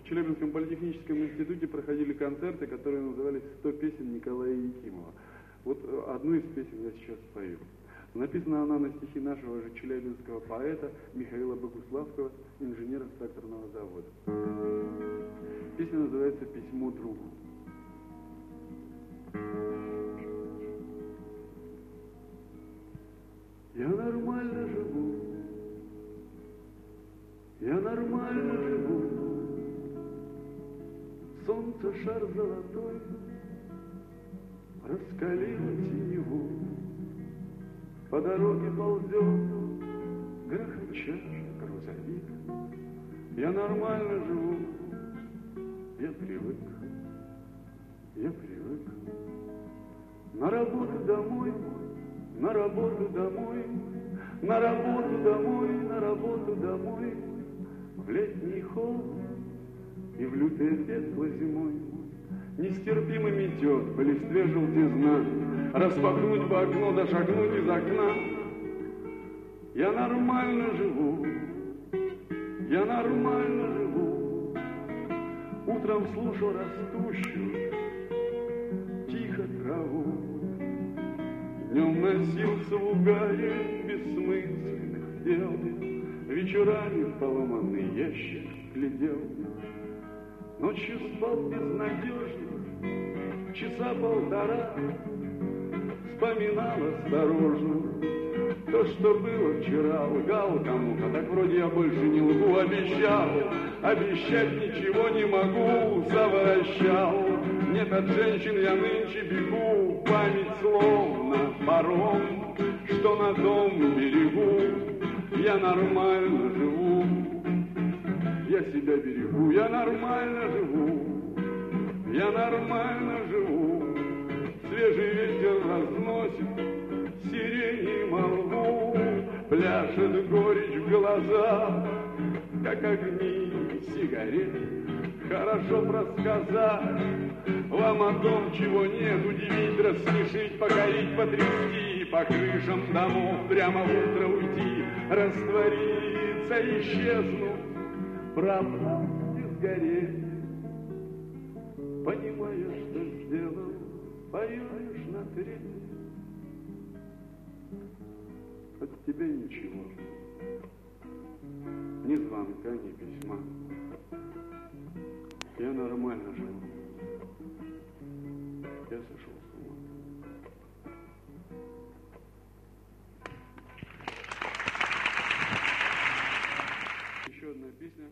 Челябинском политехническом институте проходили концерты, которые назывались «100 песен Николая Якимова». Вот одну из песен я сейчас спою. Написана она на стихи нашего же челябинского поэта Михаила Богуславского, инженера тракторного завода. Песня называется «Письмо другу». Я нормально живу, я нормально живу, солнце шар золотой раскалило синеву, по дороге ползет грохоча грузовик. Я нормально живу, я привык, я привык. На работу домой, на работу домой, на работу домой, на работу домой, в летний холод и в лютое пекло зимой. Нестерпимо метет по листве желтизна, распахнуть бы окно да шагнуть из окна. Я нормально живу, я нормально живу. Утром слушал растущую тихо траву, днем носился в угаре бессмысленных дел, вечерами в поломанный ящик глядел. Ночью спал безнадежно, часа полтора, вспоминал осторожно то, что было вчера. Лгал кому-то, так вроде я больше не лгу. Обещал, обещать ничего не могу. Совращал, нет, от женщин я нынче бегу. Память словно паром, что на том берегу. Я нормально живу, я себя берегу. Я нормально живу, я нормально живу. Свежий ветер разносит сирень и молву, пляшет горечь в глазах, как огни сигарет. Хорошо рассказать вам о том, чего нет, удивить, рассмешить, покорить, потрясти, по крышам домов прямо в утро уйти, раствориться, исчезнуть, пропасть и сгореть. Понимаешь, что сделал, поешь на треть. От тебя ничего, ни звонка, ни письма. Я нормально живу, я сошел с ума. Еще одна песня.